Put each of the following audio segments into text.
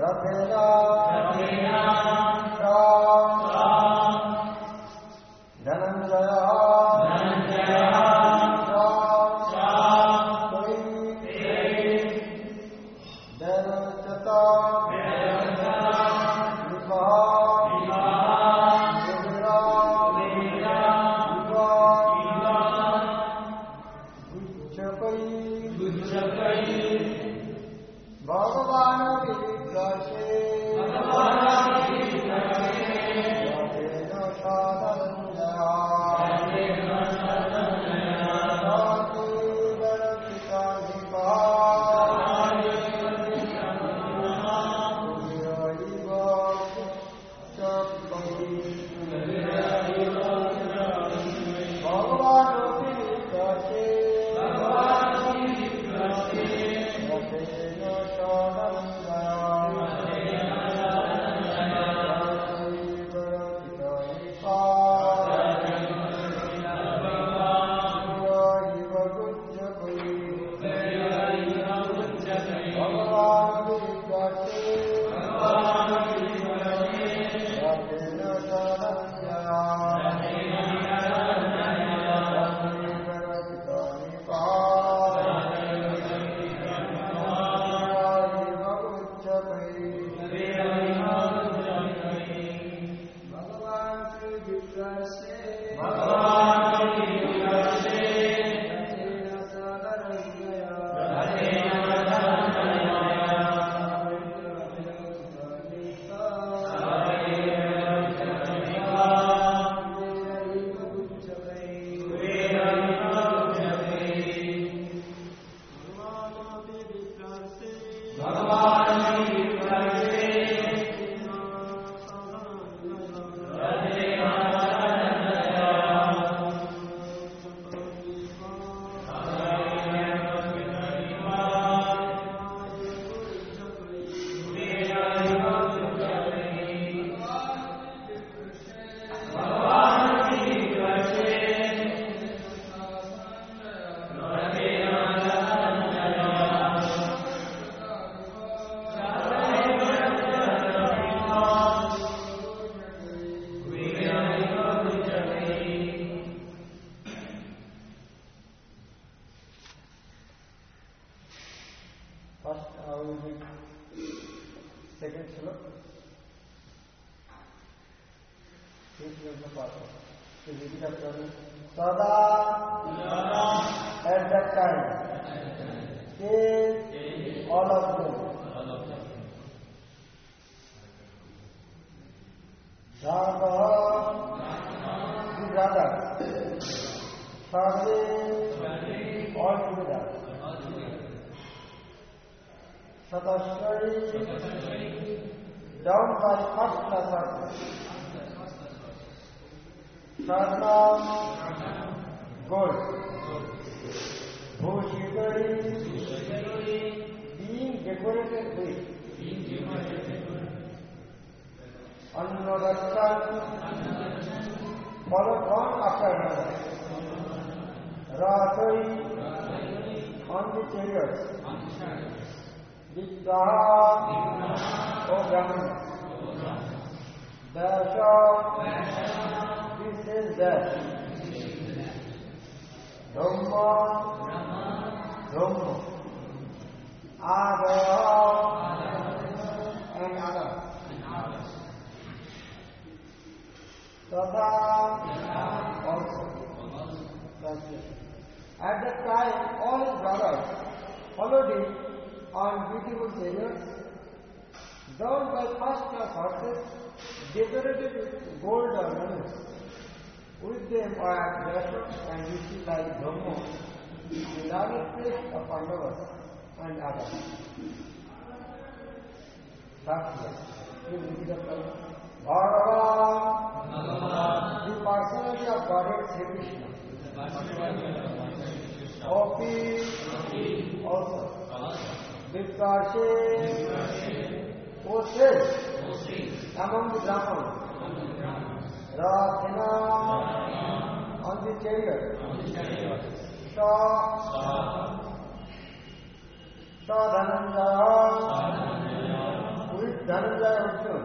with Dhananjaya Arjuna.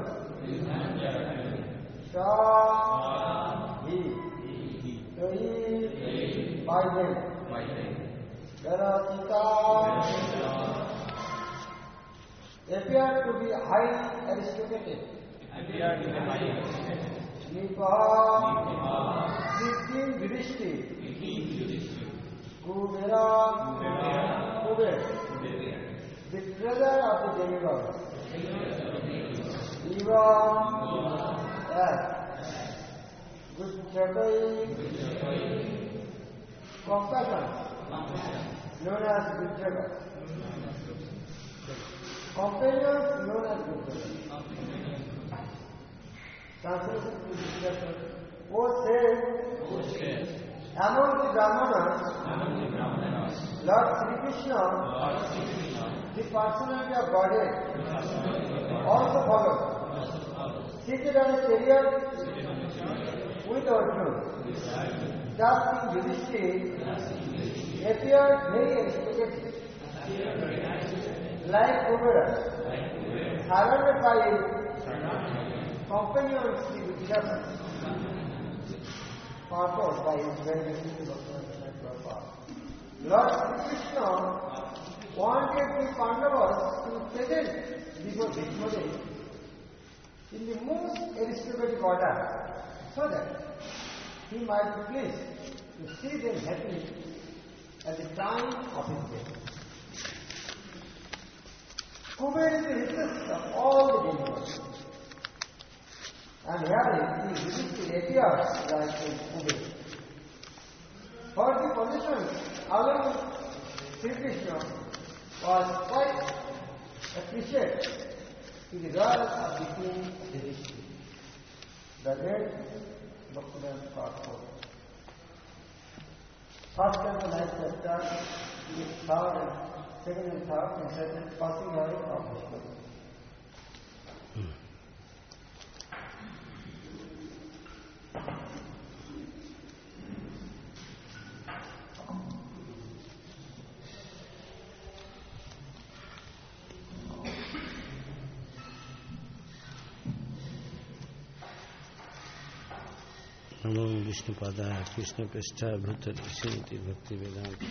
Sha, he. So he, by them. Dharacita appeared to be highly aristocratic. Nipaha, King Yudhishthir, Kubera, the treasure of the demigods. Eva, Guchatai, compassion, known as Guchatai. Companions known as Guchatai. Translation to this chapter. O said, among the Brahmanas, Lord Sri Krishna, the personality of Godhead, also followed. Seated on a chariot with Arjuna, that King Yudhishthir appeared very aristocratic, like Kubera, surrounded by companions with Vishaka, purpose by his very Lord Krishna wanted the Pandavas to present before Bhishmadev in the most aristocratic order, so that he might be pleased to see them happy at the time of his death. Kuber is the richest of all the demigods, and here he appears like a Kuber. For the position allowing Sri Krishna was quite appreciated to the royal of the king of the history. The great Bhaktivedanta Thakur. First and the ninth chapter is third and second and third entitled Passing Away of Vishnu. नमो विष्णुपादाय कृष्णपृष्ठाभूतऋषिति भक्तिवेदान्त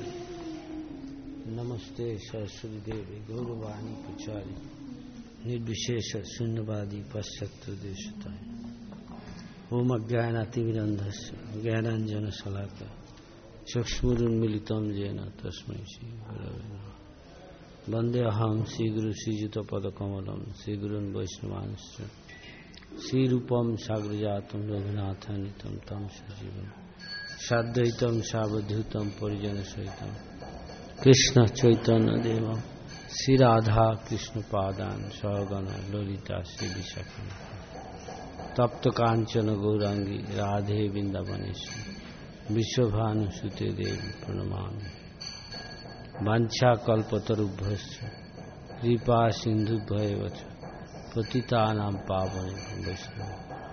नमस्ते सरस्वती देवी गौरवाणी प्रचारी निर्विशेष शून्यवादी पाश्चात्य देशताय ओम अज्ञानातिमिरन्धस्य ज्ञानाञ्जनशलाकया चक्षुरुन्मीलितं येन तस्मै श्रीगुरवे नमः वन्देऽहं श्रीगुरु श्रीयुतपदकमलं श्रीगुरुन् वैष्णवांश्च श्रीरूपम साग्रजातम रघुनाथानितम तम सजीवम साद्वैतम सावधूतम परिजन सहितम कृष्ण चैतन्य देवम श्री राधा कृष्ण पादान सहगण ललिता श्री विशाखा तप्त कांचन गौरांगी राधे वृंदावनेश्वरी विश्वभानुसुते देवी प्रणमामि वाञ्छा कल्पतरुभ्यश्च कृपा सिन्धुभ्येव च पतितानां पावनेभ्यो वैष्णव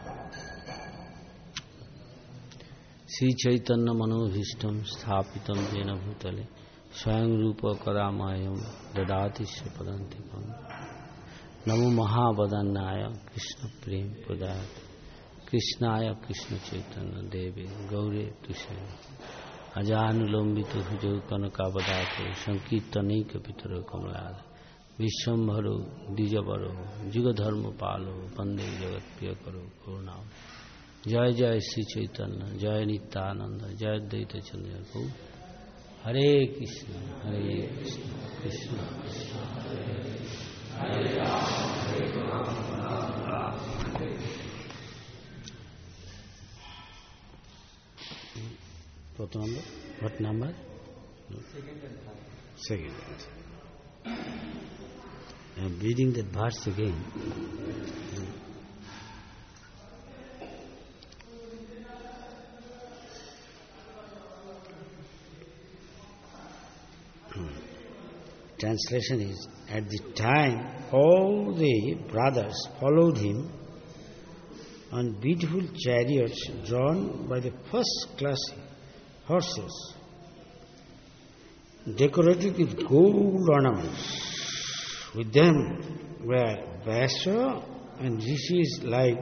श्री चैतन्य मनोभीष्टं स्थापितं येन भूतले स्वयं रूप कदामह्यं ददाति स्वपदान्तिकं नमो महावदन्नाय कृष्ण प्रेम प्रदाय कृष्णाय कृष्ण चैतन्य देवे गौरे तुषे अजानुलंबितो भुजौ कनकावदातो संकीर्तनैकपितरो कमलाद विश्वम्भरो द्विजवरो जुगधर्म पालो वंदे जगत प्रिय करो करुणा जय जय श्री चैतन्य जय नित्यानंद जय द्वैत चंद्र को हरे कृष्ण कृष्ण कृष्ण हरे Ram What number? What number? Second. I'm reading that verse again. Translation is, at the time all the brothers followed him on beautiful chariots drawn by the first-class horses, decorated with gold ornaments. With them were Vyasa and rishis like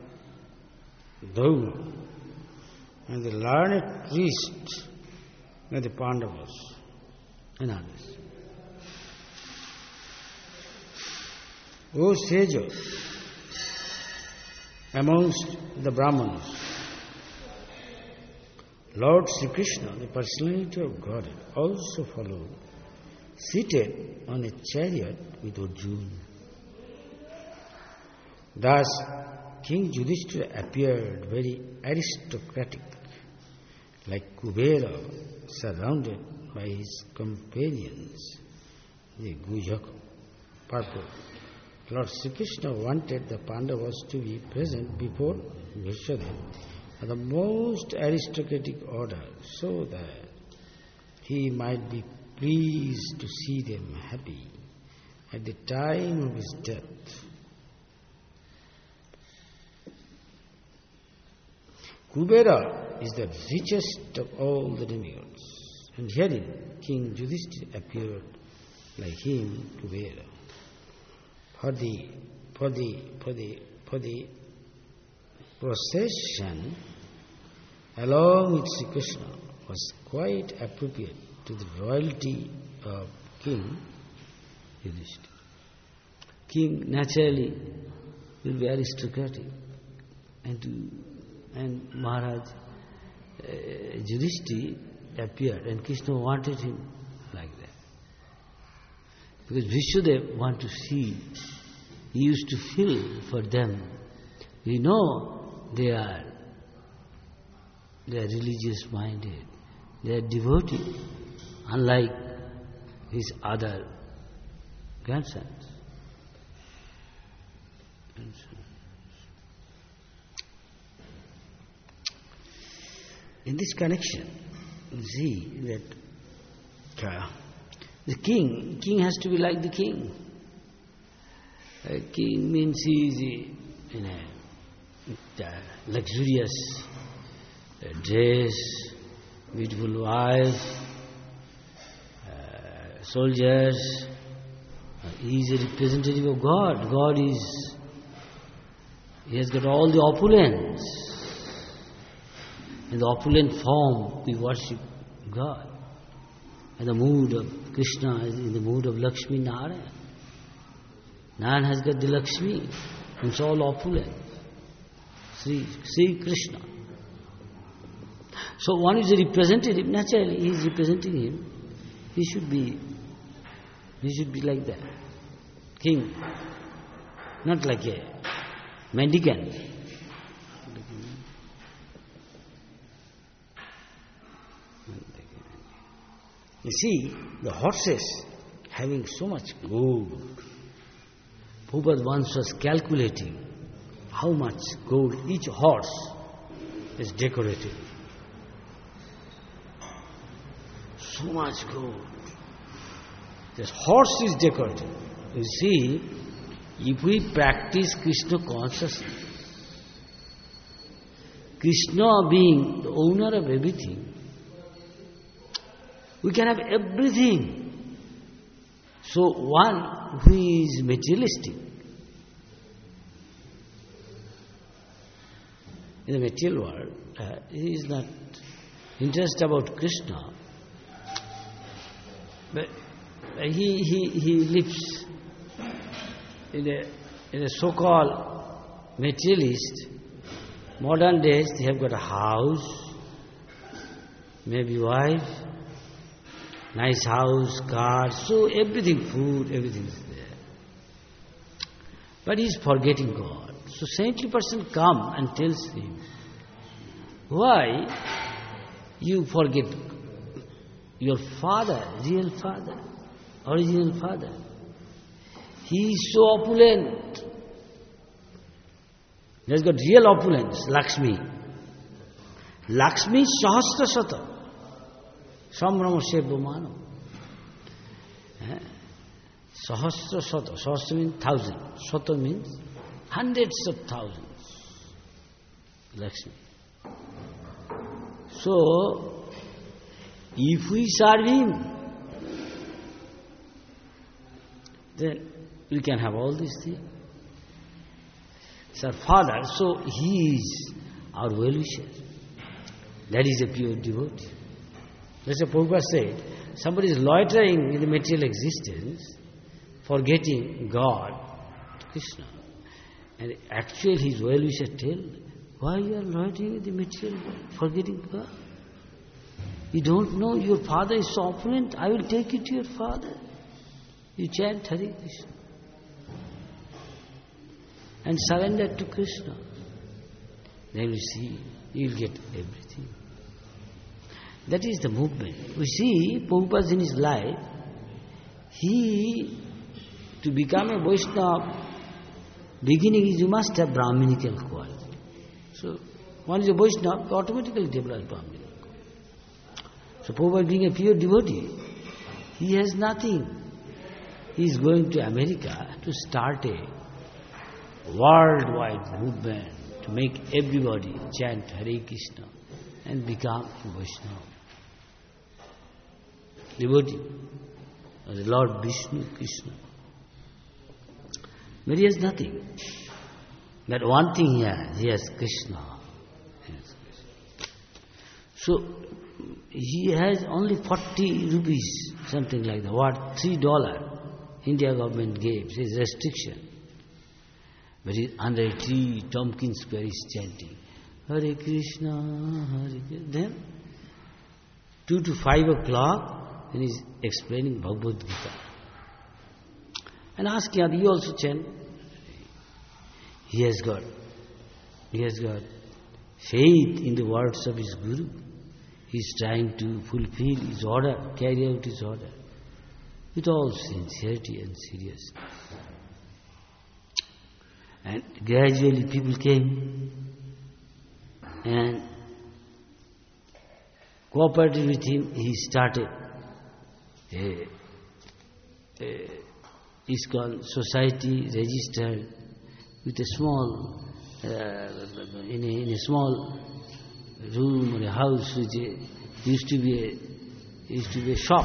Dhaula, and the learned priests were the Pandavas and others. O sages amongst the Brahmanas, Lord Sri Krishna, the personality of Godhead, also followed, seated on a chariot with Arjuna. Thus, King Yudhishthira appeared very aristocratic, like Kubera, surrounded by his companions, the Gujaka. Purport. Lord Sri Krishna wanted the Pandavas to be present before Vishwadeva of the most aristocratic order, so that he might be pleased to see them happy at the time of his death. Kubera is the richest of all the demigods, and herein King Yudhishthira appeared like him, Kubera. For the procession along with Sri Krishna was quite appropriate to the royalty of King Yudhishthira. King naturally will be aristocratic, and Maharaj Yudhishthira appeared, and Krishna wanted him like that. Because Vishwadeva wanted to see, he used to feel for them. We know they are religious minded, they are devotee, unlike his other grandsons. In this connection, you see that the king has to be like the king. A king means he is in a luxurious dress, beautiful wife, soldiers. He is a representative of God. He has got all the opulence. In the opulent form, we worship God. And the mood of Krishna is in the mood of Lakshmi Narayana. Narayana has got the Lakshmi, it's all opulent. Sri Krishna. So one is a representative, naturally he is representing him. He should be like that. King, not like a mendicant. You see, the horses having so much gold. Prabhupada once was calculating how much gold each horse is decorated. So much gold. This horse is decorated. You see, if we practice Krishna consciousness, Krishna being the owner of everything, we can have everything. So one who is materialistic, in the material world, he is not interested about Krishna, but he lives in a so-called materialist. Modern days, they have got a house, maybe wife, nice house, car, so everything, food, everything is there. But he is forgetting God. So saintly person come and tells him, why you forget your father, real father, original father? He is so opulent. He has got real opulence, Lakshmi. Lakshmi Sahasra Sata. Sambrahma Sevamano. Sahasra Sata. Sahasra means 1,000. Sata means hundreds of thousands. Lakshmi. So, if we serve him, then we can have all these things. It's our Father, so He is our well-wisher. That is a pure devotee. That's what Prabhupada said. Somebody is loitering in the material existence, forgetting God, Krishna. And actually his well-wisher tell, why you are loitering in the material world, forgetting God? You don't know your father is so opulent, I will take you to your father. You chant Hare Krishna. And surrender to Krishna. Then you see, you will get everything. That is the movement. We see, Prabhupada in his life, to become a Vaishnava, beginning is you must have Brahminical quality. So, one is a Vaishnava, automatically develops Brahminical quality. So, Prabhupada being a pure devotee, he has nothing. He is going to America to start a worldwide movement to make everybody chant Hare Krishna and become a Vaishnava. Devotee of the Lord Vishnu, Krishna. But he has nothing. But one thing he has Krishna. So, he has only 40 rupees, something like that, what, $3 India government gave, his restriction. But he's under a tree, Tompkins Square is chanting, Hare Krishna, Hare Krishna. Then, 2 to 5 o'clock, then he's explaining Bhagavad Gita. And asking, you also chant. He has got faith in the words of his Guru. He is trying to fulfill his order, carry out his order, with all sincerity and seriousness. And gradually people came and cooperated with him. He started a ISKCON society registered with a small, in a small room or a house which used to be a shop.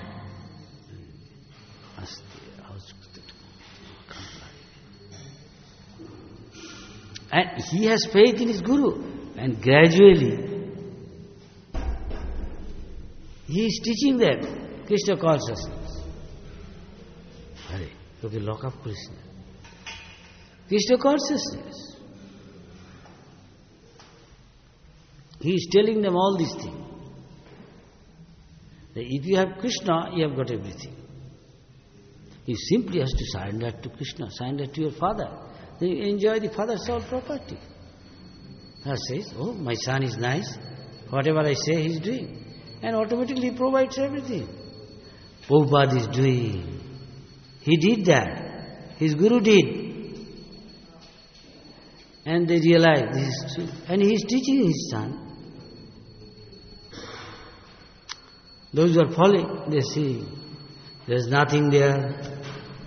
And he has faith in his Guru, and gradually he is teaching them Krishna consciousness. Hare, okay, lock up Krishna. Krishna consciousness. He is telling them all these things. That if you have Krishna, you have got everything. He simply has to surrender to Krishna, surrender to your father. Then you enjoy the father's all property. Father says, oh, my son is nice. Whatever I say, he is doing. And automatically he provides everything. Prabhupada is doing. He did that. His Guru did. And they realize this is true. And he is teaching his son. Those who are following, they see there is nothing there.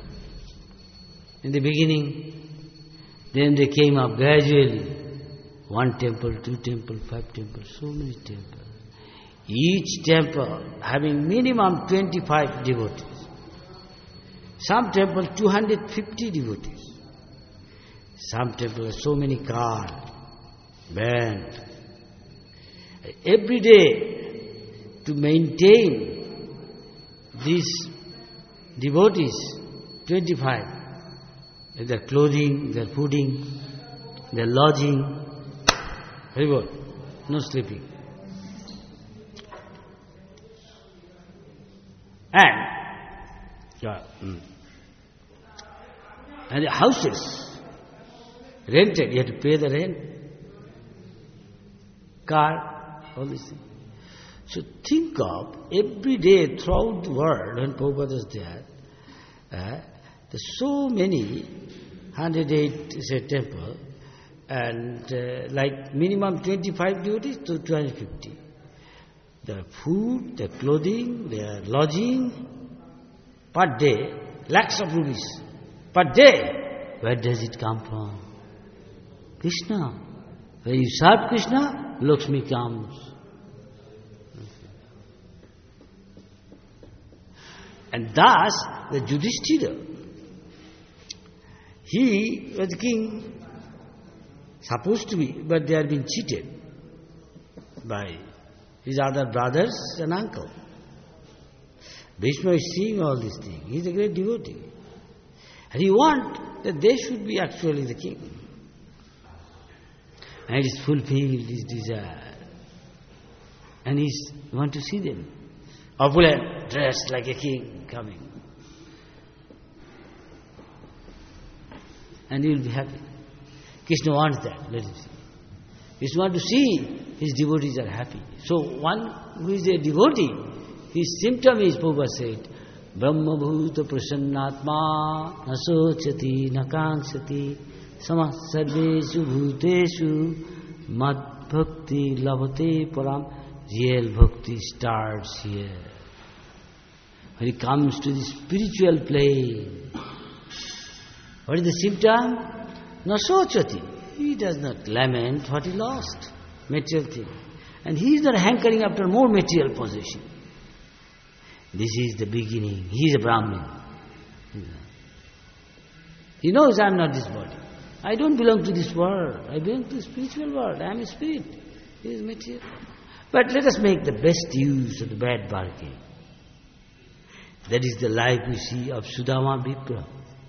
In the beginning, then they came up gradually. 1 temple, 2 temple, 5 temples, so many temples. Each temple having minimum 25 devotees. Some temple 250 devotees. Some temple have so many cars, band. Every day to maintain these devotees, 25, their clothing, their fooding, their lodging, very good, no sleeping. And the houses rented, you have to pay the rent, car, all these things. So think of every day throughout the world when Prabhupada is there, there's so many 108 say temple, and like minimum 25 devotees to 250. Their food, their clothing, their lodging, per day, lakhs of rupees. Per day, where does it come from? Krishna. When you serve Krishna, Lakshmi comes. And thus, the Yudhishthira, He was the king, supposed to be, but they had been cheated by his other brothers and uncle. Bhishma is seeing all these things. He is a great devotee. And he wants that they should be actually the king. And it is fulfilled his desire. And he wants to see them. Opulent, dressed like a king, coming. And he will be happy. Krishna wants that, let him see. Krishna wants to see his devotees are happy. So one who is a devotee, his symptom is, Prabhupada said, Brahma bhuta prasannatma nasochati nakankshati samah sarveshu bhuteshu mad bhakti labhate param. Real bhakti starts here. When he comes to the spiritual plane, what is the symptom? Nasochati. He does not lament what he lost, material thing. And he is not hankering after more material possession. This is the beginning. He is a Brahmin. He knows I am not this body. I don't belong to this world. I belong to the spiritual world. I am a spirit. He is material. But let us make the best use of the bad bargain. That is the life we see of Sudama Vipra.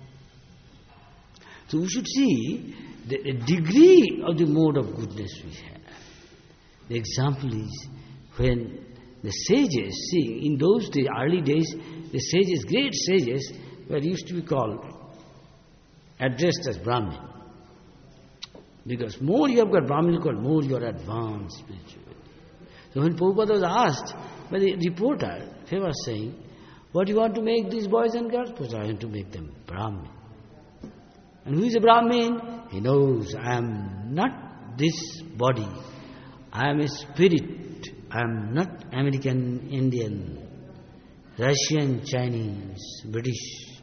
So we should see the degree of the mode of goodness we have. The example is when the sages, see, in those days, early days, the sages, great sages, were used to be called, addressed as Brahmin. Because more you have got Brahmin called, more you are advanced spiritually. So when Prabhupada was asked by the reporter, he was saying, what do you want to make these boys and girls? Because I want to make them Brahmin. And who is a Brahmin? He knows, I am not this body. I am a spirit. I am not American, Indian, Russian, Chinese, British.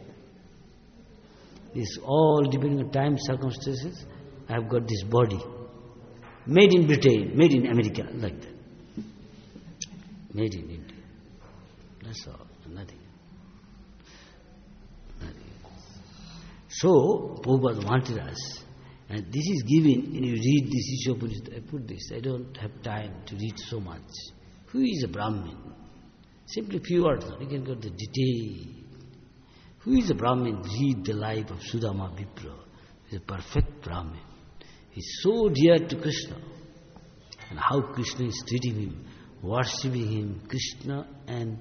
This all depending on time, circumstances. I have got this body. Made in Britain, made in America, like that. Made in India. That's all, nothing. So, Prabhupada wanted us, and this is given, and you read this Ishopanishad, I put this, I don't have time to read so much. Who is a Brahmin? Simply few words, you can go to the detail. Who is a Brahmin? Read the life of Sudama Vipra. He is a perfect Brahmin. He is so dear to Krishna, and how Krishna is treating him, worshipping him, Krishna and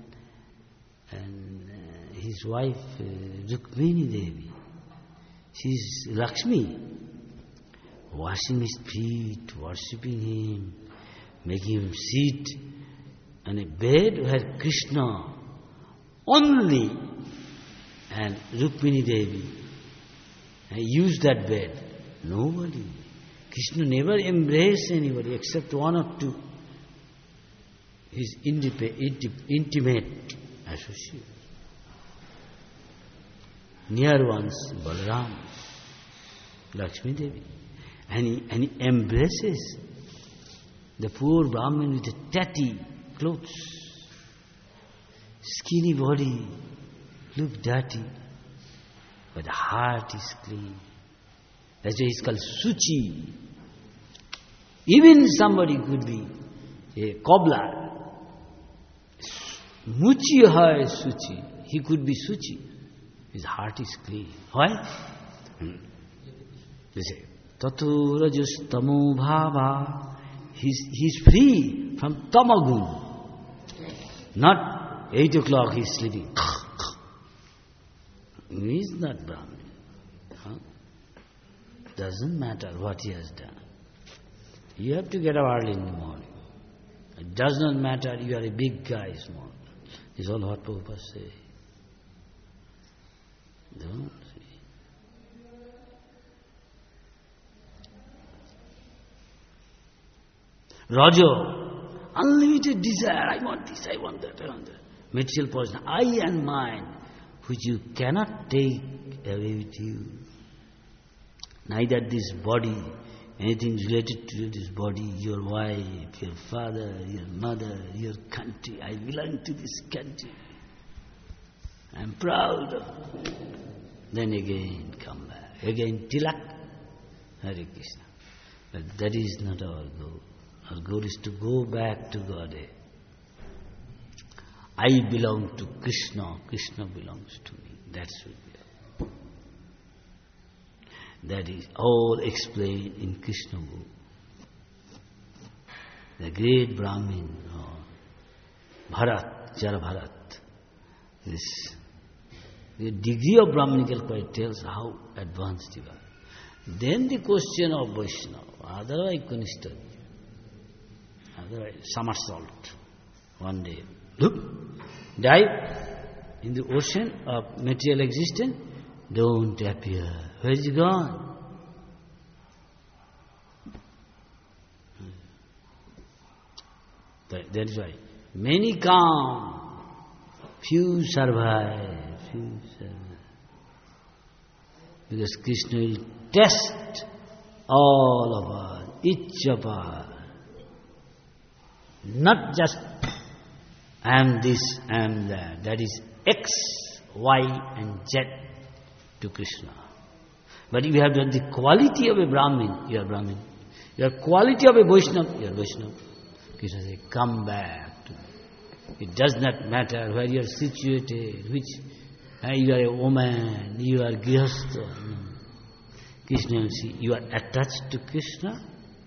his wife Rukmini Devi. She is Lakshmi, washing his feet, worshipping him, making him sit on a bed where Krishna only and Rukmini Devi used that bed. Nobody. Krishna never embraced anybody except one or two. His intimate associate. Near ones, Balaram, Lakshmi Devi. And he embraces the poor Brahmin with the tatty clothes, skinny body, look dirty, but the heart is clean. That's why he's called Suchi. Even somebody could be a cobbler. Muchi hai Suchi. He could be Suchi. His heart is clean. Why? They say, Tatu rajus tamo bhava. He's free from tamagun. Not 8 o'clock he's sleeping. He is not Brahmin. Doesn't matter what he has done. You have to get up early in the morning. It does not matter you are a big guy small. This is all what Prabhupada says. Don't see. Rajo, unlimited desire. I want this, I want that, I want that. Material possession, I and mine, which you cannot take away with you. Neither this body, anything related to this body, your wife, your father, your mother, your country. I belong to this country. I am proud of it. Then again come back. again tilak, Hare Krishna. But that is not our goal. Our goal is to go back to Godhead. I belong to Krishna, Krishna belongs to me. That should be all. That is all explained in Krishna book. The great Brahmin, Bharat, Jara Bharat, the degree of Brahminical quality tells how advanced you are. Then the question of Vaishnava, otherwise Kunishta, otherwise somersault, one day, look, dive in the ocean of material existence, don't appear. Where is he gone? That is why many come, few survive. Because Krishna will test all of us, each of us. Not just I am this, I am that. That is X, Y and Z to Krishna. But if you have the quality of a Brahmin, you are Brahmin. You have quality of a Vaishnava, you are Vaishnava. Krishna says, come back to me. It does not matter where you are situated, which you are a woman, you are grihastha. No. Krishna will see, you are attached to Krishna.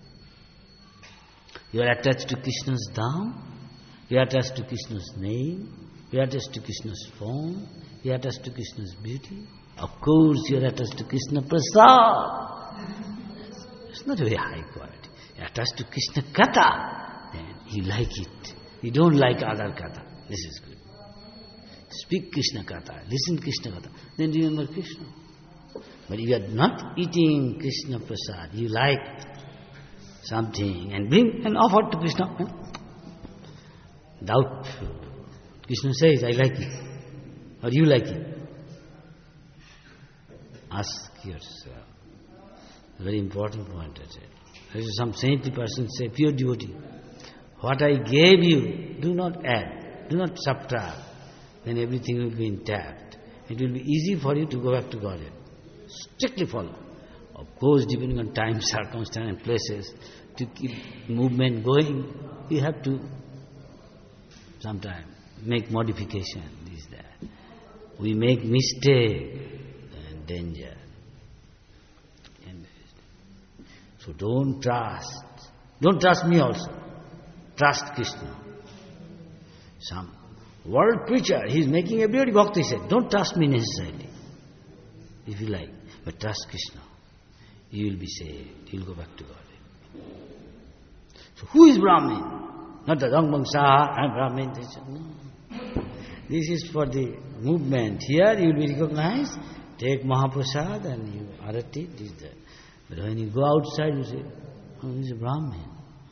You are attached to Krishna's dham. You are attached to Krishna's name. You are attached to Krishna's form. You are attached to Krishna's beauty. Of course, you are attached to Krishna Prasad. It's not a very high quality. You are attached to Krishna Katha. Then you like it. You don't like other Katha. This is good. Speak Krishna Katha. Listen Krishna Katha. Then remember Krishna. But if you are not eating Krishna Prasad, you like something and bring and offer to Krishna. Doubtful. Krishna says, I like it. Or you like it. Ask yourself. A very important point I said. There is some saintly person say, pure devotee, what I gave you, do not add, do not subtract. Then everything will be intact. It will be easy for you to go back to Godhead. Strictly follow. Of course, depending on time, circumstance and places, to keep movement going, you have to sometimes make modification, this, that. We make mistake and danger. So don't trust. Don't trust me also. Trust Krishna. Some world preacher, he is making everybody bhakti, he said, don't trust me necessarily, if you like, but trust Krishna. You will be saved. You will go back to God. So who is Brahmin? Not the Rangbang Saha and Brahmin. No. This is for the movement. Here you will be recognized. Take Mahaprasad and you arati, this, that. But when you go outside, you say, oh, he's a Brahmin.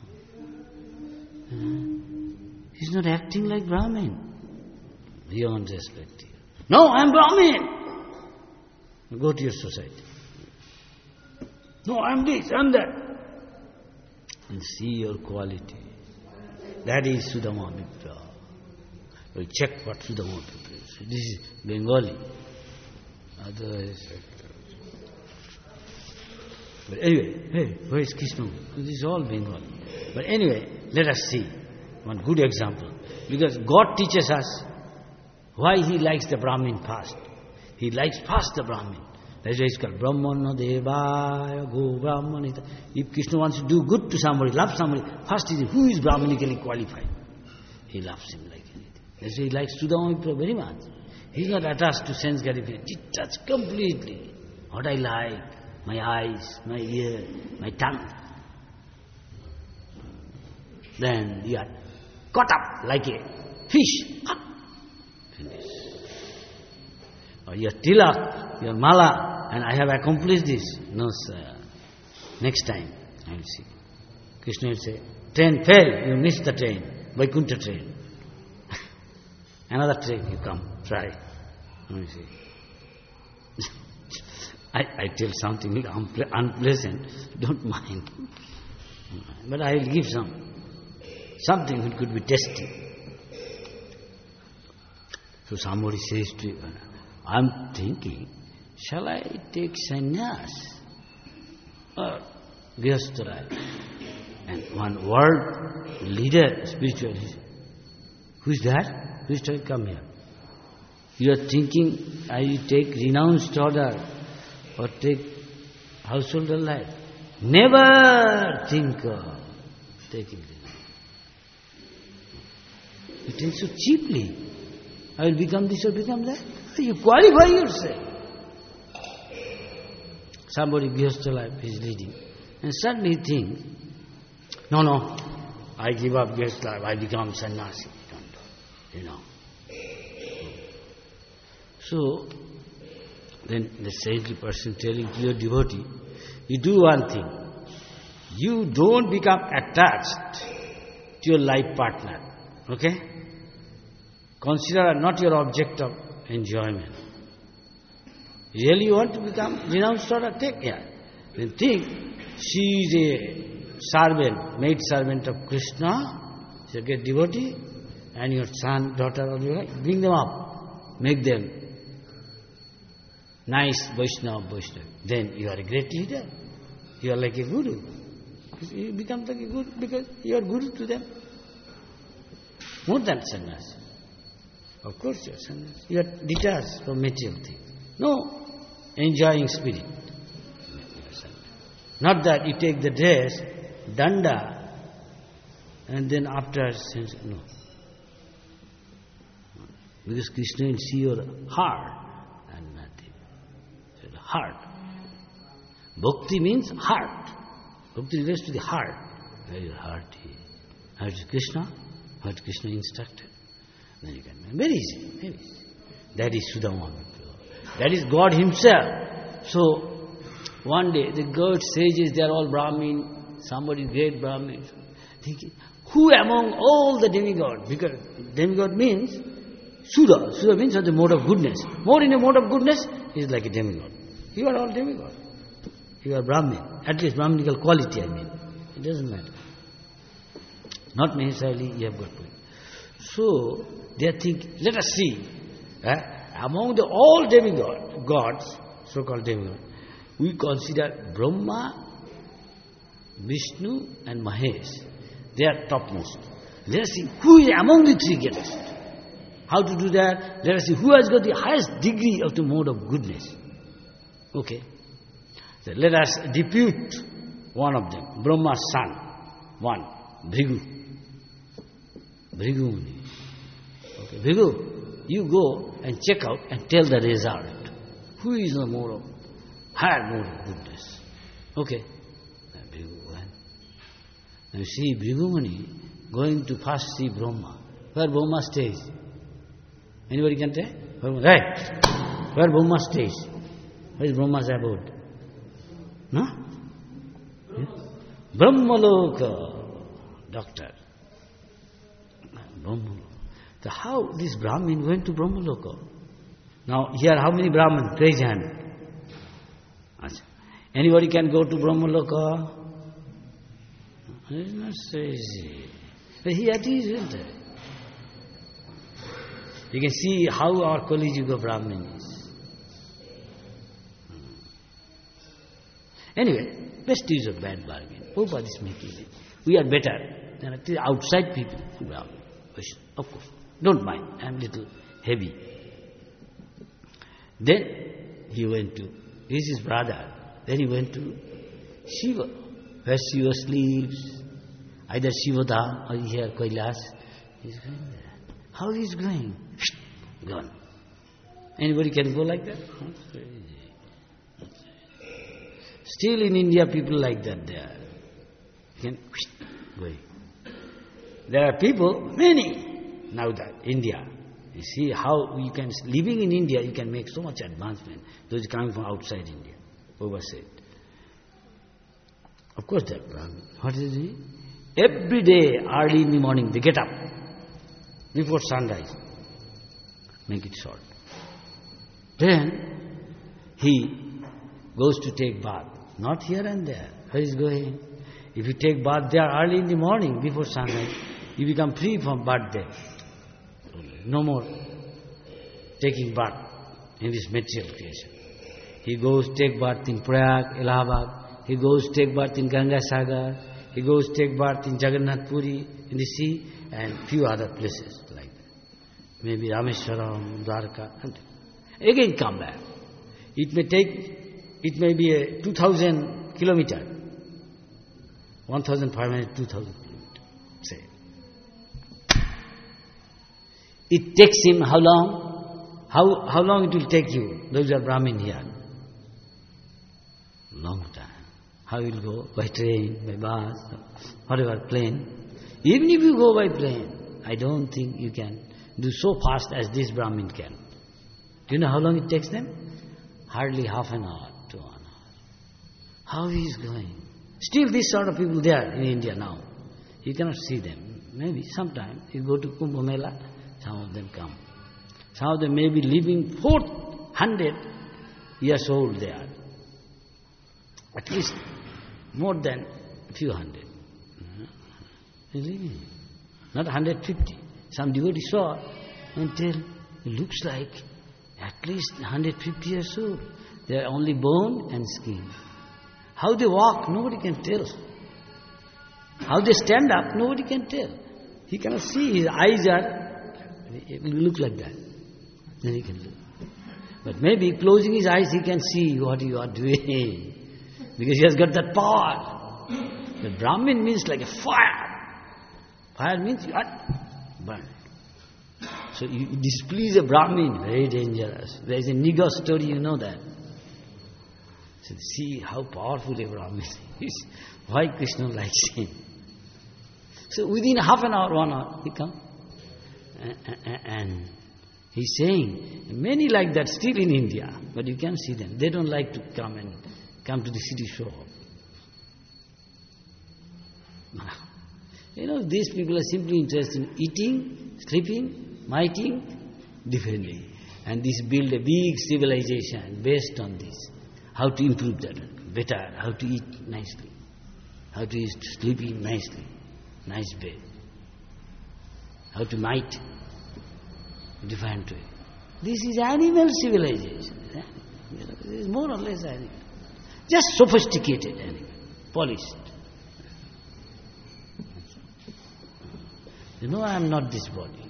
He's not acting like Brahmin. Beyond respect here. No, I am Brahmin. Go to your society. No, I am this, I am that. And see your quality. That is Sudama Vipra. We check what Sudama Vipra is. This is Bengali. Otherwise, but anyway, hey, where is Krishna? This is all Bengali. But anyway, let us see one good example. Because God teaches us why He likes the Brahmin first. He likes first the Brahmin. That's why it's called Brahmana Devaya Go Brahmanita. If Krishna wants to do good to somebody, love somebody, first is who is Brahmanically qualified. He loves him like anything. That's why He likes Sudama Vipra very much. He's not attached to sense gratification. He touches completely what I like. My eyes, my ear, my tongue. Then you are caught up like a fish. Finish. Or your tilak, your mala, and I have accomplished this. No, sir. Next time, I will see. Krishna will say, train fail, you missed the train. Vaikuntha train. Another train, you come, try. I will see. I tell something unpleasant, don't mind. But I will give something which could be testy. So somebody says to you, I am thinking, shall I take sannyas or grihastha life? And one world leader, spiritual, who is that? Who is trying to come here? You are thinking, you take renounced order or take householder life. Never think of taking renounced. You think so cheaply. I will become this or become that. You qualify yourself. Somebody grihastha life is leading. And suddenly think, no, I give up grihastha life, I become sannyasi. So, then the saintly person telling to your devotee, you do one thing. You don't become attached to your life partner. Okay? Consider her not your object of enjoyment. Really you want to become renounced order? Take care. Then think, she is a servant, maid servant of Krishna, she's a great devotee, and your son, daughter, or your wife, bring them up, make them nice Vaishnava. Then you are a great leader. You are like a guru. You become like a guru because you are guru to them. More than sannyasi. Of course you are sannyasi. You are detached from material things. No, enjoying spirit. Not that you take the dress, danda, and then after, no. Because Krishna will see your heart and nothing. So the heart. Bhakti means heart. Bhakti relates to the heart. Where your heart is. How is Krishna? What Krishna instructed. Then you can make very easy, very easy. That is Sudama. That is God Himself. So, one day the god sages, they are all Brahmin, somebody great Brahmin. Thinking, who among all the demigods? Because demigod means Sudha. Sudha means the mode of goodness. More in a mode of goodness is like a demigod. You are all demigod. You are Brahmin. At least Brahminical quality, I mean. It doesn't matter. Not necessarily you have got to. So, they are thinking, let us see. Among the all demigods, gods, so-called demigods, we consider Brahma, Vishnu and Mahesh. They are topmost. Let us see who is among the three greatest. How to do that? Let us see who has got the highest degree of the mode of goodness. Okay. So let us depute one of them, Brahma's son, one, Bhrigu. Bhrigu Muni. Okay, Bhrigu, you go and check out and tell the result. Who is the mode of higher mode of goodness? Okay. Bhrigu went. Now you see Bhrigu Muni going to first see Brahma. Where Brahma stays? Anybody can tell? Right. Where Brahma stays? Where is Brahma's abode? No? Yes? Brahmaloka, doctor. Brahmaloka. So how this Brahmin went to Brahmaloka? Now here how many Brahmins? Raise your hand. Anybody can go to Brahmaloka? It's not so easy. But he at least went there. You can see how our Kali Yuga Brahmin is. Anyway, best is a bad bargain. Prabhupada is making it. We are better than at least outside people. Brahmin. Of course. Don't mind. I am little heavy. Then he went to, he is his brother. Then he went to Shiva, where Shiva sleeps. Either Shivadham or here Kailas. He is going there. How he is going? Gone. Anybody can go like that? Still in India people like that there. You can go. There are people, many, now that India. You see how you can, living in India, you can make so much advancement. Those coming from outside India, oversaid. Of course they are Brahmin. What is it? Every day, early in the morning, they get up before sunrise. Make it short. Then he goes to take bath. Not here and there. Where is going? If you take bath there early in the morning before sunrise, you become free from bath there. No more taking bath in this material creation. He goes take birth in Prayag, Allahabad. He goes take birth in Ganga Sagar. He goes take birth in Jagannath Puri, in the sea, and few other places like that. Maybe Rameshwaram, Dwarka, and again come back. It may be a 2,000 kilometer, 1,500, 2,000 kilometer, say. It takes him how long? How long it will take you? Those are Brahmin here. Long time. How you will go? By train, by bus, whatever, plane. Even if you go by plane, I don't think you can do so fast as this Brahmin can. Do you know how long it takes them? Hardly half an hour to 1 hour. How he is going? Still these sort of people there in India now. You cannot see them. Maybe sometime you go to Kumbh Mela, some of them come. Some of them may be living 400 years old there. At least more than a few hundred. Living. Not 150. Some devotee saw and tell, it looks like at least 150 years old. They are only bone and skin. How they walk, nobody can tell. How they stand up, nobody can tell. He cannot see, his eyes it will look like that. Then he can look. But maybe closing his eyes, he can see what you are doing. Because he has got that power. The Brahmin means like a fire. Fire means you are burned. So you displease a Brahmin, very dangerous. There is a Niga story, you know that. So see how powerful a Brahmin is. Why Krishna likes him. So within half an hour, 1 hour, he comes. And he's saying, many like that still in India, but you can't see them. They don't like to come to the city show. You know, these people are simply interested in eating, sleeping, miting, defending. And this build a big civilization based on this. How to improve that better, how to eat nicely, how to eat sleeping nicely, nice bed, how to might, different way. This is animal civilization. This is more or less animal. Just sophisticated animal, polished. You know, I am not this body.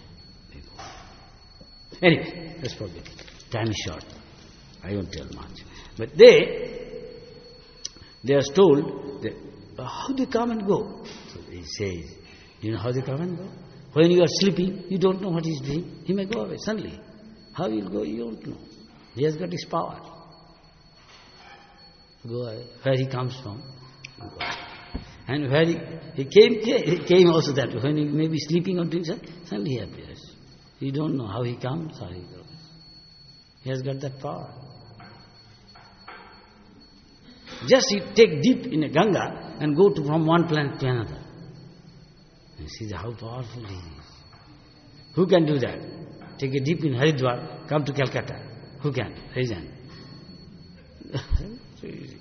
Anyway, let's forget it. Time is short. I won't tell much. But they are told that, how they come and go. So he says, you know how they come and go? When you are sleeping, you don't know what he is doing. He may go away suddenly. How he will go, you don't know. He has got his power. Go away. Where he comes from, go away. And where he came also that way. When he may be sleeping or doing something, suddenly he appears. You don't know how he comes, how he goes. He has got that power. Just you take deep in a Ganga and go from one planet to another. You see how powerful he is. Who can do that? Take a dip in Haridwar, come to Calcutta. Who can? Raise hand. So easy.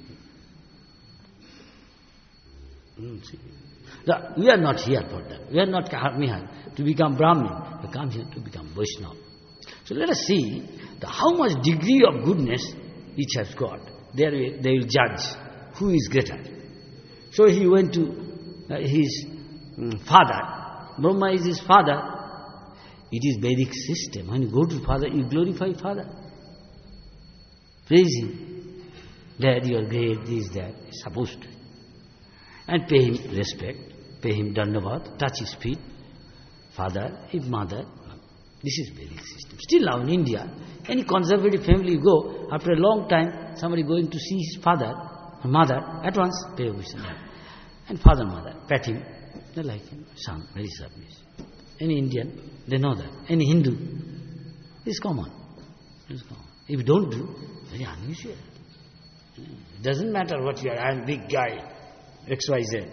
We are not here for that. We are not here to become Brahmin. We come here to become Vaishnava. So let us see how much degree of goodness each has got. They will judge who is greater. So he went to his father. Brahma is his father. It is Vedic system. When you go to father, you glorify father. Praise him. Dad, you are great, this, that. It's supposed to. And pay him respect, pay him dandavat, touch his feet. Father, if mother. This is Vedic system. Still now in India, any conservative family you go, after a long time, somebody going to see his father or mother, at once pay obeisance. And father and mother, pat him, they like him, son, very submissive. Any Indian, they know that. Any Hindu, it's common. It's common. If you don't do, very unusual. It doesn't matter what you are, I am big guy, XYZ.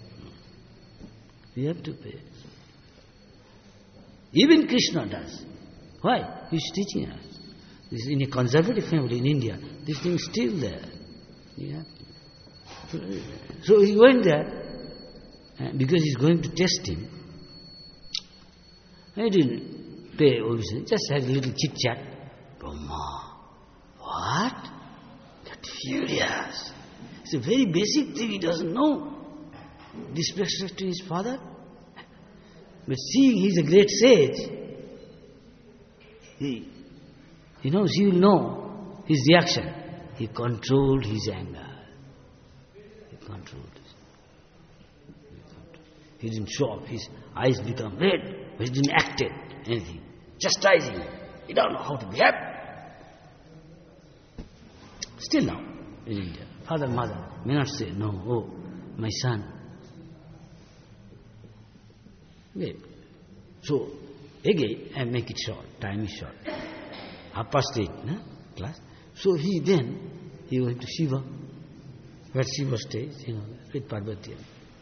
You have to pay. Even Krishna does. Why? He's teaching us. This is in a conservative family in India. This thing is still there. Yeah. So he went there because he's going to test him. He didn't pay obeisance, just had a little chit chat. Brahma, what? furious. It's a very basic thing, he doesn't know. Disrespect to his father. But seeing he's a great sage, he will know his reaction. He controlled his anger. He didn't show off. His eyes become red, but he didn't act anything. Chastising him. He don't know how to behave. Still now, in India, father, mother may not say, no, oh, my son. Wait. So, again, I make it short, time is short. 8:30, class. So he went to Shiva, where Shiva stays, with Parvati.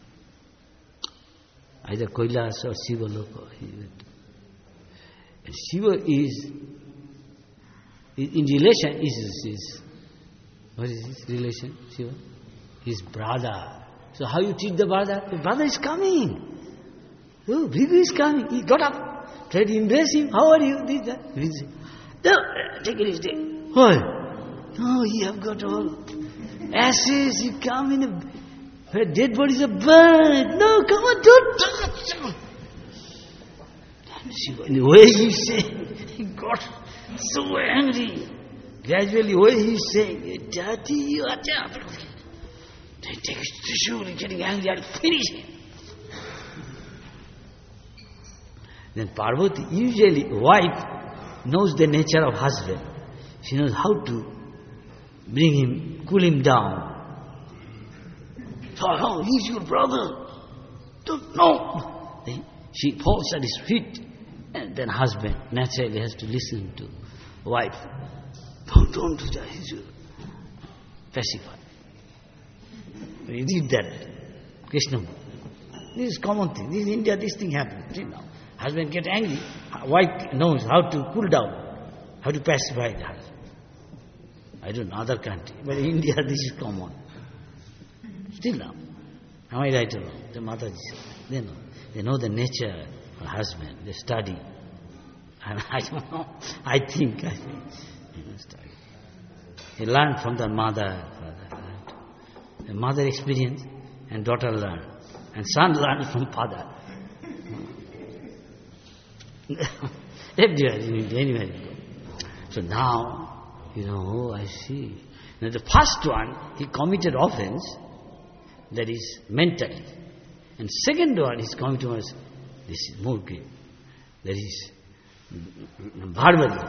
Either Kailas or Shiva Loka, he went. And Shiva is, in relation, what is his relation, Shiva? His brother. So how you treat the brother? The brother is coming. Oh, Bhrigu is coming. He got up, tried to embrace him. How are you? This, that. Bhrigu said, no, take it easy. Why? No, you have got all ashes. You come in where dead bodies are burned. No, come on, don't touch. And Shiva, in the way he said, he got so angry. Gradually, the way he's saying, Daddy, you are dead. They take his tissue, he's getting angry, I'll finish him. Then Parvati, usually wife knows the nature of husband. She knows how to bring him, cool him down. So, oh, he's your brother. Don't know. She falls at his feet, and then husband naturally has to listen to wife. Don't do that. He's pacified. We did that. Krishna. This is common thing. This is India, this thing happens. See now. Husband gets angry, wife knows how to cool down, how to pacify the husband. I don't know, other country, but in India this is common. Still now. Am I right or wrong? The Mataji said, they know the nature of husband, they study. And I don't know, I think, study. They learn from the mother, father. The mother experience and daughter learn. And son learns from father. Everywhere in India, anywhere you go. So now, I see. Now the first one, he committed offense, that is mentally. And second one, his committed was, this is more grave, that is verbally.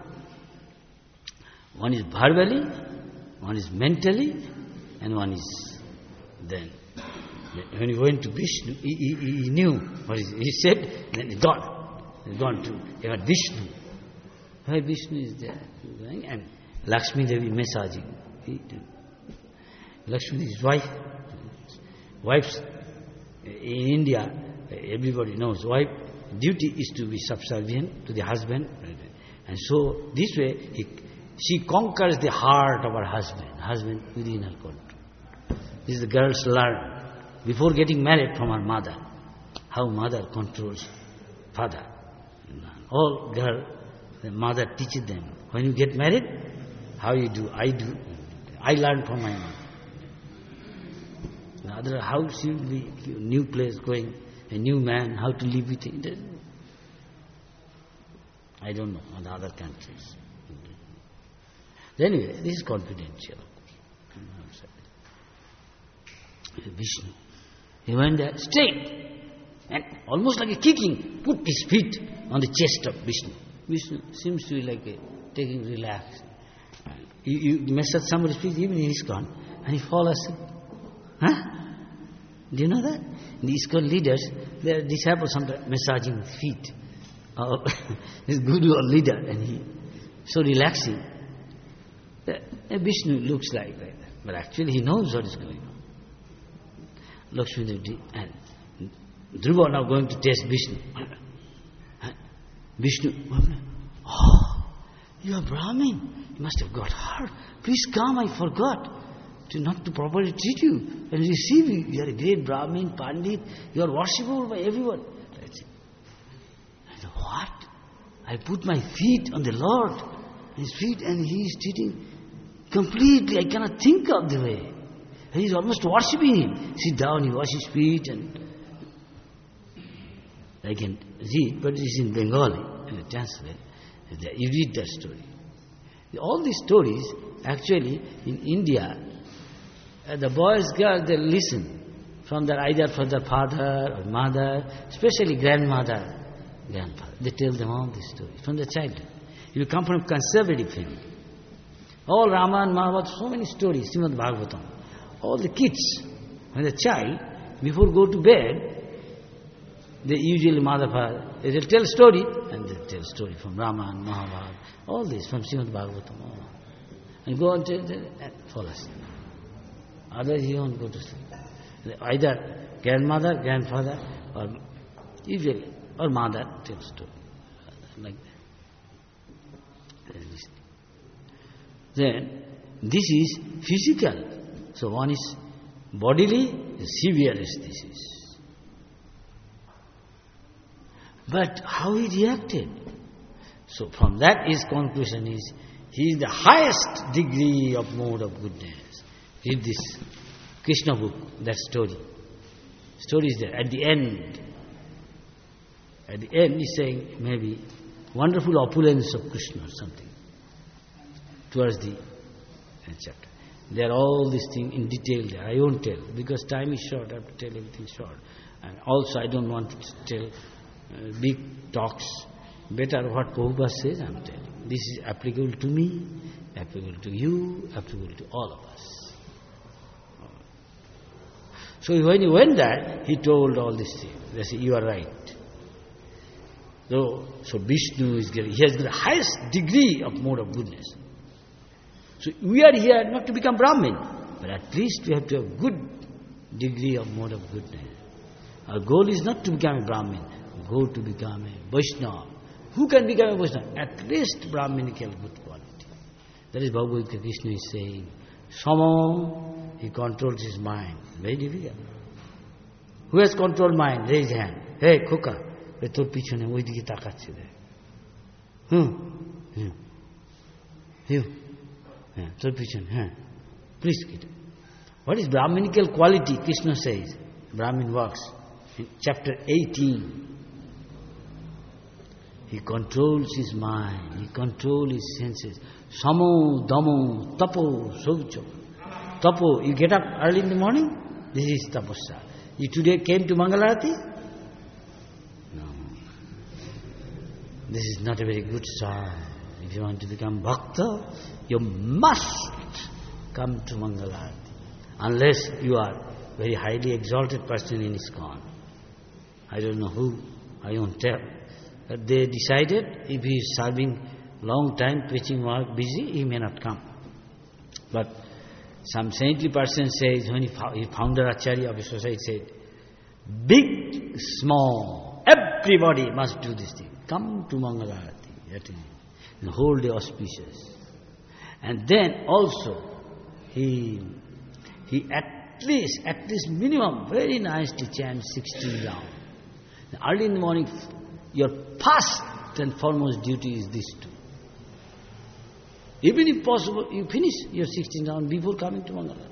One is verbally, one is mentally, and one is then. When he went to Vishnu, he knew what he said, then he got. He's gone to Vishnu. Where Vishnu is there, and Lakshmi Devi massaging. Lakshmi is his wife. Wives in India, everybody knows, wife duty is to be subservient to the husband. And so this way, she conquers the heart of her husband within her control. This is the girls learn before getting married from her mother, how mother controls father. All girl, the mother teaches them. When you get married, how you do, I do. I learned from my mother. The other, how she will be, new place going, a new man, how to live with him. I don't know, on the other countries. Anyway, this is confidential. Vishnu. He went there straight. And almost like a kicking, put his feet on the chest of Vishnu. Vishnu seems to be like taking relax. You massage somebody's feet, even in ISKCON, and he falls asleep. Do you know that? The ISKCON leaders, their disciples sometimes massaging feet. His guru or leader, and he so relaxing. Vishnu looks like that, but actually he knows what is going on. Lakshmi Devi and Dhruva now going to test Vishnu. Vishnu, oh, you are Brahmin. You must have got hurt. Please come, I forgot not to properly treat you and receive you. You are a great Brahmin, Pandit. You are worshipable by everyone. I said, what? I put my feet on the Lord, His feet, and He is treating. Completely, I cannot think of the way. He is almost worshipping him. Sit down, he washes his feet, and I can read, but it is in Bengali, in the translate. You read that story. All these stories, actually, in India, the boys, girls, they listen from their either from their father or mother, especially grandmother, grandfather. They tell them all these stories from their childhood. You come from conservative family. All Ramayana, Mahabharata, so many stories, Srimad Bhagavatam. All the kids, when the child, before go to bed, they usually mother, father, they will tell story, and they tell story from Ramayana, Mahabharata, all this from Srimad Bhagavatam. All. And go and tell them, and fall asleep. Otherwise you won't go to sleep. Either grandmother, grandfather, or usually, or mother tell story. Like that. Then, this is physical. So one is bodily, the severest this is. But how he reacted? So from that his conclusion is, he is the highest degree of mode of goodness. Read this Krishna book, that story. Story is there. At the end he's saying maybe wonderful opulence of Krishna or something. Towards the chapter. There are all these things in detail there. I won't tell because time is short. I have to tell everything short. And also I don't want to tell big talks. Better what Prabhupada says, I am telling. This is applicable to me, applicable to you, applicable to all of us. So when he went there, he told all these things. They say, you are right. So Vishnu is he has the highest degree of mode of goodness. So we are here not to become Brahmin, but at least we have to have good degree of mode of goodness. Our goal is not to become a Brahmin, goal to become a Vaishnava. Who can become a Vaishnava? At least Brahminical good quality. That is Bhagavad Gita Krishna is saying. Samo, he controls his mind. Very difficult. Who has controlled mind? Raise hand. Hey, Kuka, তোর পিছনে ওই দিকে তাকাচ্ছে দেখ তোর পিছনে please get it. What is Brahminical quality? Krishna says Brahmin works in chapter 18. He controls his mind, he controls his senses. Samo, damo, tapo, saucha. Tapo, you get up early in the morning, this is tapasya. You today came to Mangalarati? No. This is not a very good sign. If you want to become bhakta, you must come to Mangalarati. Unless you are very highly exalted person in ISKCON. I don't know who, I won't tell. But they decided if he is serving long time, preaching work, busy, he may not come. But some saintly person says, when he founder Acharya of a society said, big, small, everybody must do this thing. Come to Mangalarati, and whole day auspicious. And then also, he at least minimum, very nicely chants 16 rounds. Early in the morning, your first and foremost duty is this too. Even if possible, you finish your 16 rounds before coming to Mangalarati.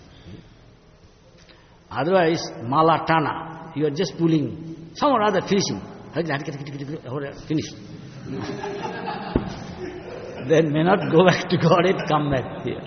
Otherwise, malatana, you are just pulling, some or other finishing. Finish. Then may not go back to God, it come back here.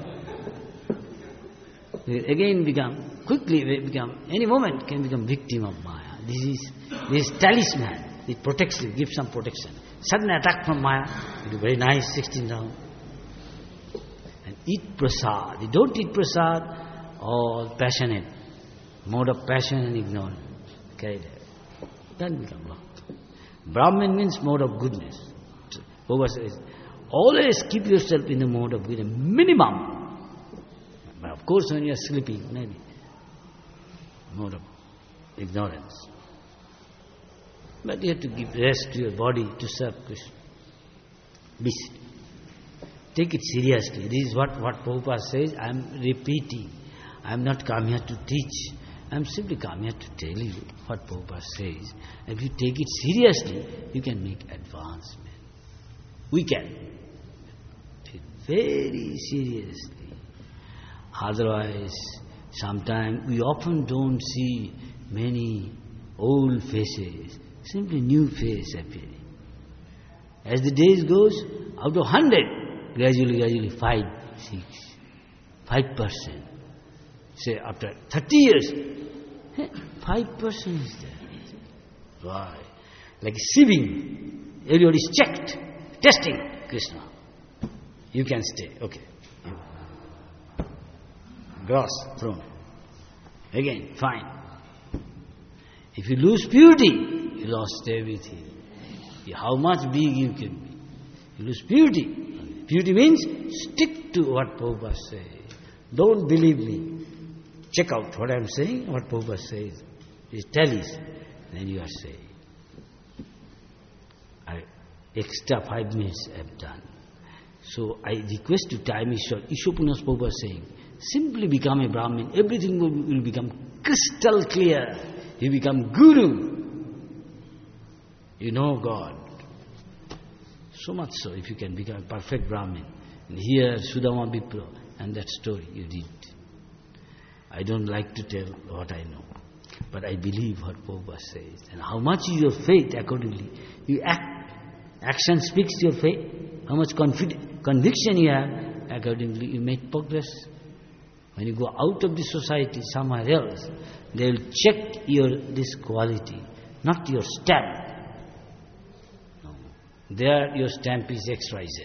Again any moment can become victim of Maya. This is talisman. It protects you, gives some protection. Sudden attack from Maya, you do very nice 16 rounds. And eat prasad. You don't eat prasad, all passionate. Mode of passion and ignorance. Carried away. Then become bhakta. Brahmin means mode of goodness. Baba says, always keep yourself in the mode of goodness. Minimum. But of course when you are sleeping, maybe. Mode of ignorance. But you have to give rest to your body to serve Krishna. Take it seriously. This is what Prabhupada says. I am repeating. I am not come here to teach. I am simply come here to tell you what Prabhupada says. If you take it seriously, you can make advancement. We can. very seriously. Otherwise, sometimes we often don't see many old faces, simply new face appearing. As the days goes, out of 100, gradually 5, 6, 5%. Say after 30 years, 5% is there. Why? Like a sieving. Everybody is checked, testing Krishna. You can stay, okay. Gross, thrown. Again, fine. If you lose purity, you lost everything. How much big you can be. You lose purity. Purity means stick to what Prabhupada says. Don't believe me. Check out what I am saying, what Prabhupada says. It tallies. Then you are saying. Extra 5 minutes I have done. So I request you, time is short. Ishopunas Prabhupada saying, simply become a Brahmin. Everything will become crystal clear. You become Guru. You know God. So much so, if you can become a perfect Brahmin. And here, Sudama Vipra, and that story you did. I don't like to tell what I know. But I believe what Prabhupada says. And how much is your faith accordingly? You act. Action speaks your faith. How much conviction you have, accordingly you make progress. When you go out of the society somewhere else, they will check this quality, not your stamp. No. There your stamp is XYZ.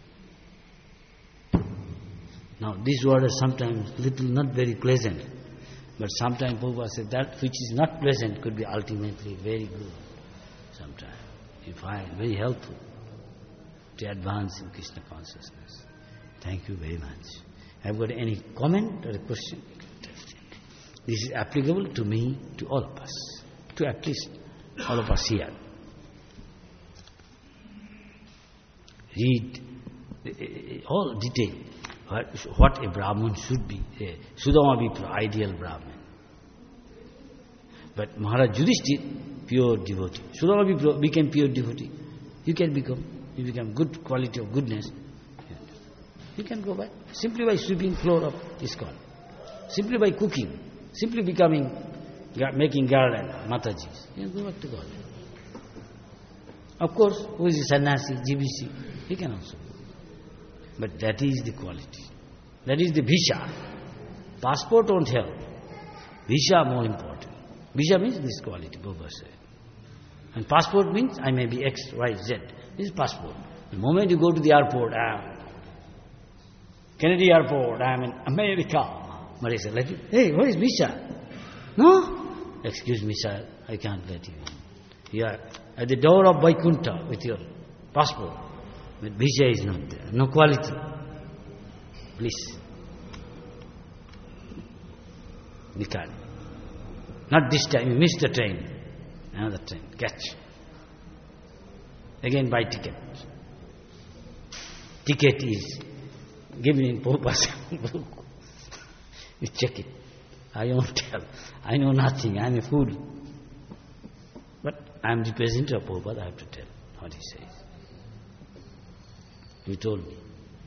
Now these words are sometimes little not very pleasant, but sometimes Prabhupada said that which is not pleasant could be ultimately very good. Sometimes you find very helpful to advance in Krishna consciousness. Thank you very much. Have you got any comment or a question? This is applicable to me, to all of us, to at least all of us here. Read all detail what a Brahmin should be. Sudama Vipra, ideal Brahmin. But Maharaj Yudhishthira, pure devotee. Sudama Vipra became pure devotee. You can become good quality of goodness. You can go back. Simply by sweeping floor of ISKCON. Simply by cooking. Simply making garland, Matajis. You can go back to God. Of course, who is a sannyasi, GBC, he can also go. But that is the quality. That is the visa. Passport won't help. Visa more important. Visa means this quality, Prabhupada said. And passport means I may be X, Y, Z. This is passport. The moment you go to the airport, Kennedy Airport, I am in America. But he said, hey, where is visa? No? Excuse me, sir, I can't let you in. You are at the door of Vaikuntha with your passport. But visa is not there. No quality. Please. We can't. Not this time. You missed the train. Another train. Catch. Again buy ticket. Ticket is given in Prabhupada's book. You check it. I won't tell. I know nothing. I am a fool. But I am the representative of Prabhupada. I have to tell what he says. He told me.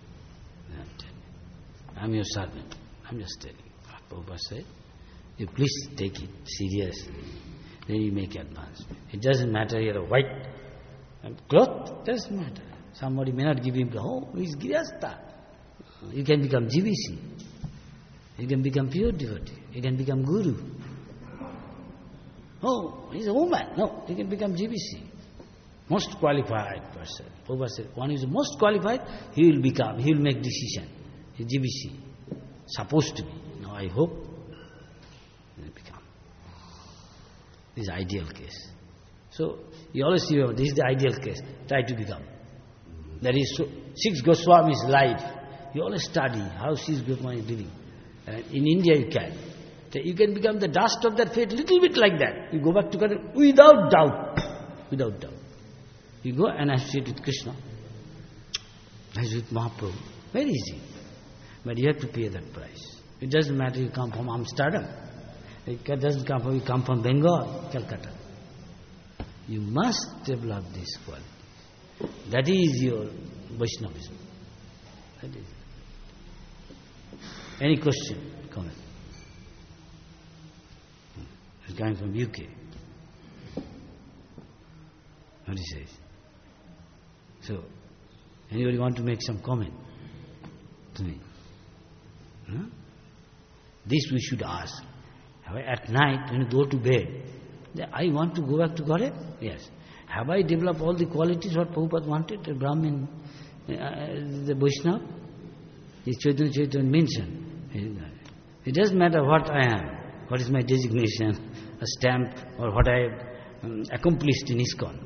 I am your servant. I am just telling you what Prabhupada said. You please take it seriously. Then you make advancement. It doesn't matter you're a white cloth, doesn't matter. Somebody may not give him, he's Grihastha. You can become GBC. You can become pure devotee. You can become Guru. Oh, he's a woman. No, you can become GBC. Most qualified person. Prabhupada said, one is the most qualified, he will make decision. He's GBC. Supposed to be. Now I hope he will become. This is the ideal case. So, you always see, this is the ideal case. Try to become. That is 6 Goswamis' life. You always study how 6 Goswamis is living. In India you can. You can become the dust of that faith, little bit like that. You go back to God without doubt. Without doubt. You go and associate with Krishna. As with Mahaprabhu. Very easy. But you have to pay that price. It doesn't matter you come from Amsterdam. It doesn't come from, you come from Bengal, Calcutta. You must develop this quality. That is your Vaishnavism. That is. Any question, comment? It's coming from UK. What he says. So, anybody want to make some comment to me? Huh? This we should ask. At night, when you go to bed, I want to go back to Godhead? Yes. Have I developed all the qualities what Prabhupada wanted, the Brahmin, the Vaishnava? His Chaitanya mentioned. It doesn't matter what I am, what is my designation, a stamp, or what I have accomplished in ISKCON.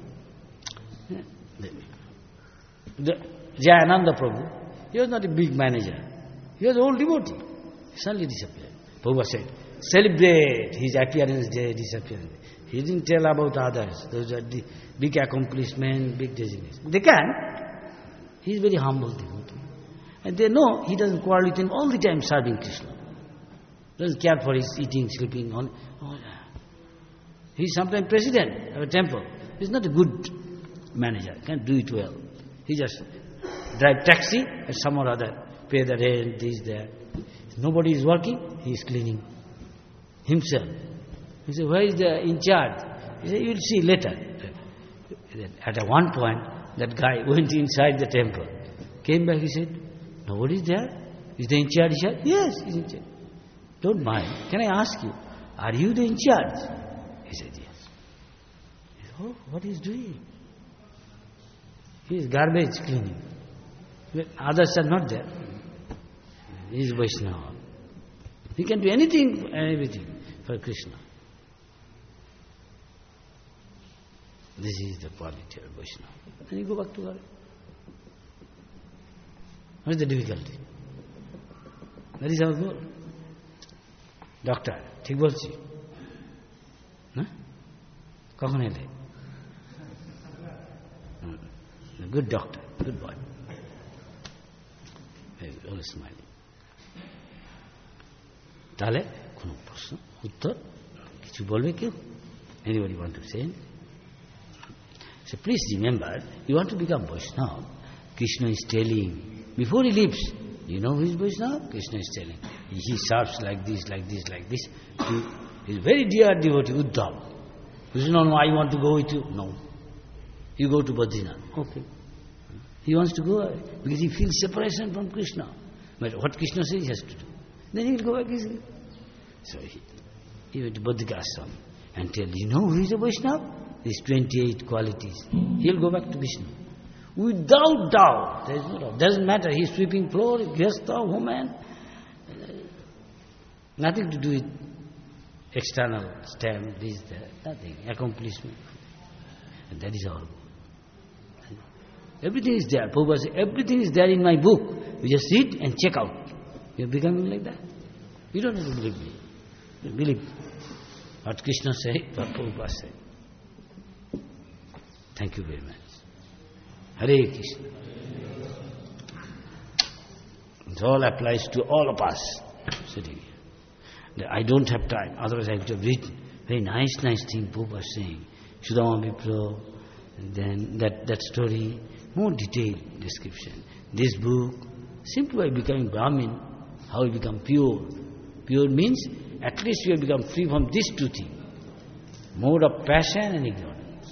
The Jayananda Prabhu, he was not a big manager. He was an old devotee. He suddenly disappeared. Prabhupada said, celebrate his appearance day, disappearance. He didn't tell about others. Those are the big accomplishment, big designation. They can. He is very humble devotee. And they know he doesn't quarrel with him all the time serving Krishna. Doesn't care for his eating, sleeping. He is sometimes president of a temple. He is not a good manager. Can't do it well. He just drive taxi and some or other, pay the rent, this, that. Nobody is working, he is cleaning himself. He said, where is the in charge? He said, you will see later. At one point, that guy went inside the temple. Came back, he said, nobody is there? Is the in charge here? Yes, he is in charge. Don't mind. Can I ask you, are you the in charge? He said, yes. He said, oh, what he is doing? He is garbage cleaning. Others are not there. He is Vaishnava. He can do anything and everything for Krishna. This is the quality of Vaishnava. Then you go back to God. What is the difficulty? That is our goal. Doctor, ঠিক বলছি না কখন এলে good doctor, good boy. Always smiling. তাহলে কোন প্রশ্ন উত্তর কিছু বলবে কেউ? Anybody want to say? So please remember, you want to become Vaishnava. Krishna is telling before he leaves. You know who is Vaishnava? Krishna is telling. He serves like this, like this, like this. He is very dear devotee, Uddhav. He says, no, I want to go with you. No. You go to Badrinath. Okay. He wants to go because he feels separation from Krishna. But what Krishna says, he has to do. Then he will go back easily. So he went to Badrika Ashram and tell, you know who is a Vaishnava? These 28 qualities. He will go back to Vishnu. Without doubt. There is no doubt. Doesn't matter. He is sweeping floor, Gyastha, woman. Nothing to do with external stamp, this, that, nothing. Accomplishment. And that is all. Everything is there. Prabhupada said, everything is there in my book. You just read and check out. You are becoming like that. You don't have to believe me. You believe what Krishna said, what Prabhupada said. Thank you very much. Hare Krishna. It all applies to all of us sitting here. I don't have time, otherwise I would have written very nice thing Prabhupada saying. Sudama Vipra, and then that story, more detailed description. This book, simply by becoming Brahmin, how we become pure. Pure means at least we have become free from these two things. Mode of passion and ignorance.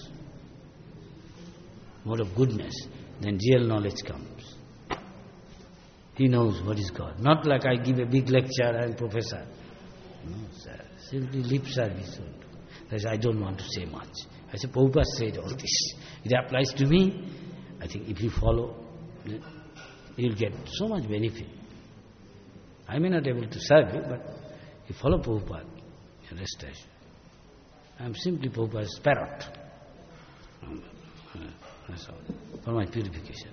Mode of goodness, then real knowledge comes. He knows what is God. Not like I give a big lecture, I am professor. No, sir. Simply lip service. That's I don't want to say much. I say, Prabhupada said all this. It applies to me. I think if you follow, you will get so much benefit. I may not be able to serve you, but if you follow Prabhupada, you rest assured. I am simply Prabhupada's parrot. That's all. For my purification.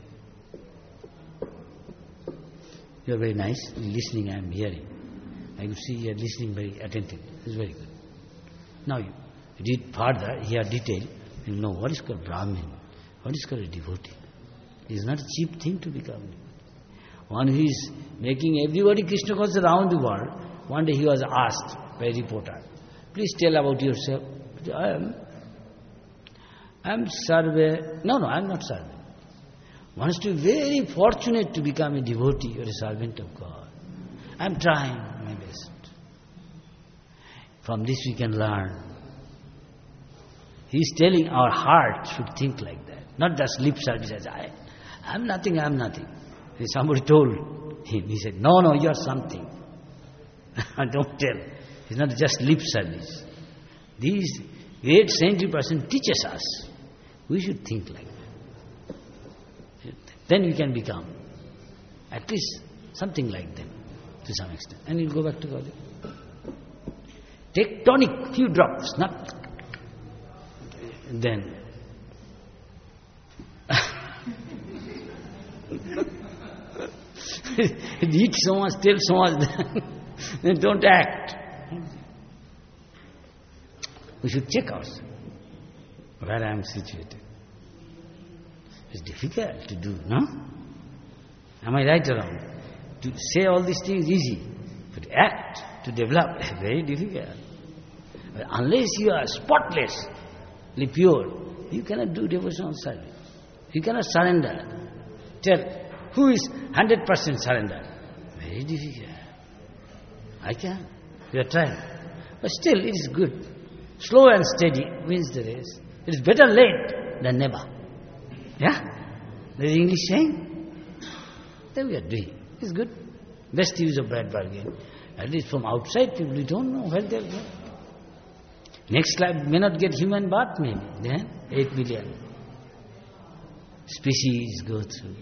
You are very nice. In listening, I am hearing. I could see you are listening very attentively. It's very good. Now you read further, here detail, you know what is called Brahmin, what is called a devotee. It is not a cheap thing to become a devotee. One who is making everybody Krishna conscious around the world. One day he was asked by a reporter, please tell about yourself. I am Sarve. No, I am not Sarve. One is to be very fortunate to become a devotee or a servant of God. I am trying my best. From this we can learn. He is telling our heart should think like that. Not just lip service as I am nothing, I am nothing. Somebody told him, he said, no, you are something. Don't tell. It's not just lip service. These great saintly person teaches us. We should think like that. Then we can become at least something like them to some extent. And we'll go back to God. Take tonic, few drops, not then. Eat so much, tell so much, then don't act. We should check ourselves, where I am situated. It's difficult to do, no? Am I right or wrong? To say all these things is easy, but to act, to develop, is very difficult. But unless you are spotlessly pure, you cannot do devotional service. You cannot surrender. Tell, who is 100% surrender? Very difficult. I can. You are trying. But still, it is good. Slow and steady wins the race. It is better late than never. Yeah? There is English saying. Then we are doing. It's good. Best use of bad bargain. At least from outside people, we don't know where they are going. Next life may not get human birth maybe. Then 8 million species go through.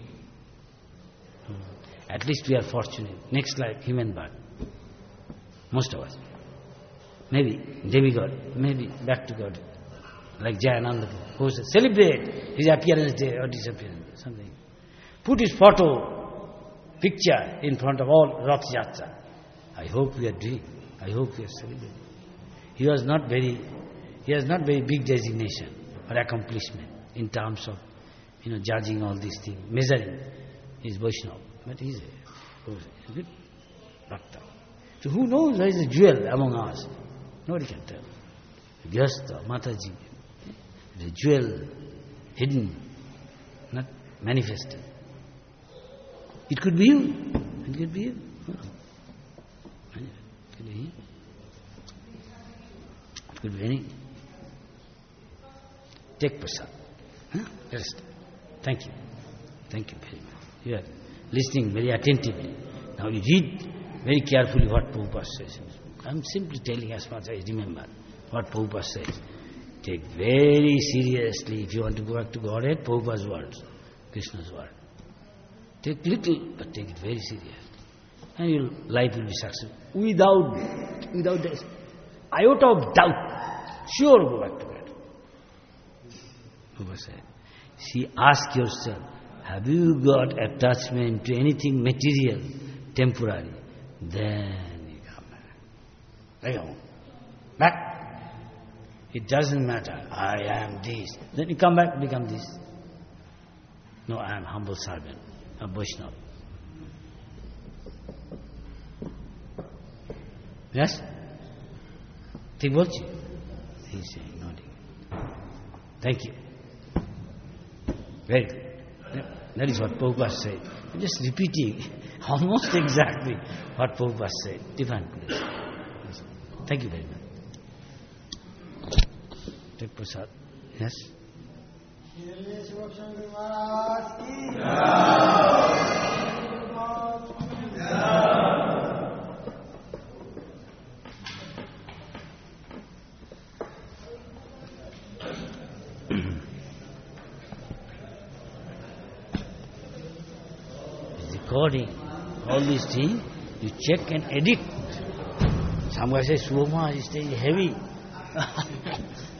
At least we are fortunate. Next life, human birth. Most of us. Maybe demigod, maybe back to God. Like Jayananda, who says, celebrate his appearance day or disappearance, something. Put his photo, picture in front of all Rath Yatra. I hope we are doing. I hope we are celebrating. He has not very big designation or accomplishment in terms of, judging all these things, measuring his Vaishnava. But he is a good Bhakta. So who knows there is a jewel among us? Nobody can tell. Gyasta, Mataji, the jewel hidden, not manifested. It could be you. It could be you. It could be you. It could be any. Take prasad. Rest. Thank you. Thank you very much. You are listening very attentively. Now you read very carefully what Prabhupada says. I am simply telling as much as I remember what Prabhupada says. Take very seriously, if you want to go back to Godhead, Prabhupada's words, Krishna's word. Take little, but take it very seriously. And your life will be successful. Without this iota of doubt, sure go back to God. Prabhupada said, see, ask yourself, have you got attachment to anything material, temporary? Then you come back. Back. It doesn't matter. I am this. Then you come back, become this. No, I am humble servant, a Vaishnava. Yes? ঠিক বলছি? He is saying, nodding. Thank you. Very good. That is what Prabhupada said. I'm just repeating almost exactly what Prabhupada said. Different place. Thank you very much. Take prasad. Yes? Recording all these things, you check and edit. Some guy says, Subha is heavy.